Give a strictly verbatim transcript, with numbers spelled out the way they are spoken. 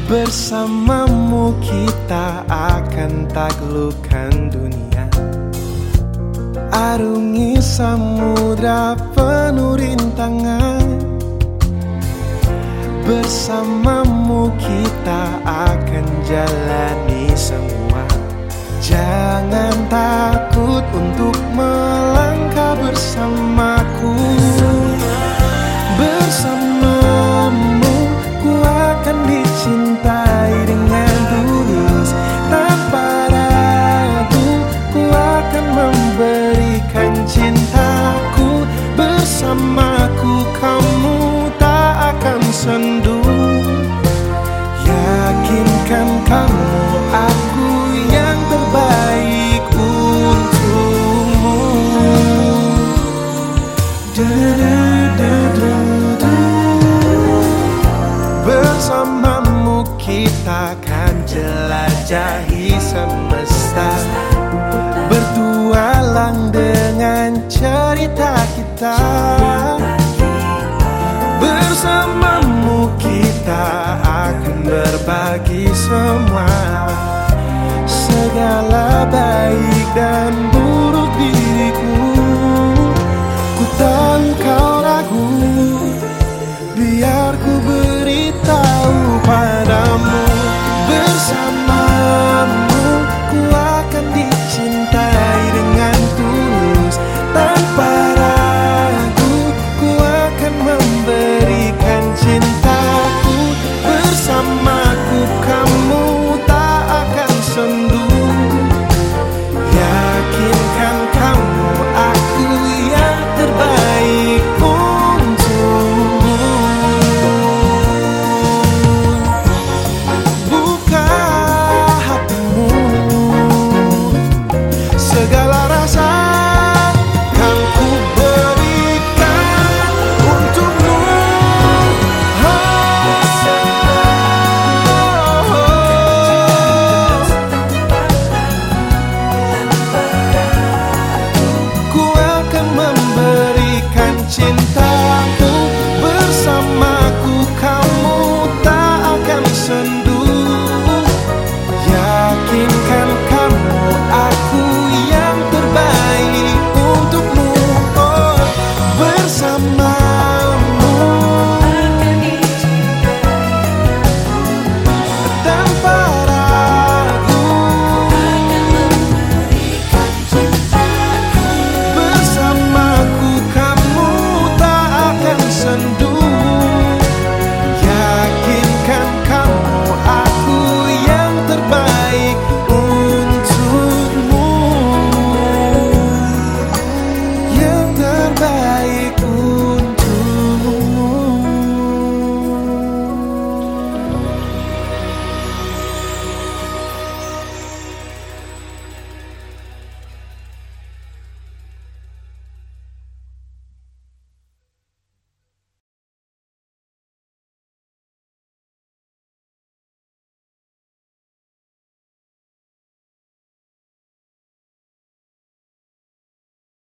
Bersamamu kita akan taklukkan dunia, arungi samudra penuh rintangan. Bersamamu kita akan jalani semua. Jangan takut untuk melangkah bersamaku. Bersamamu ku akan dicintai dengan tulus. Tanpa ragu ku akan memberikan cintaku. Bersamaku kamu tak akan sendu. Yakinkan kamu aku yang terbaik untukmu. Du-du-du-du-du. Bersamamu kita akan jelajahi semesta, bertualang dengan cerita kita. Bersamamu kita akan berbagi semua, segala baik dan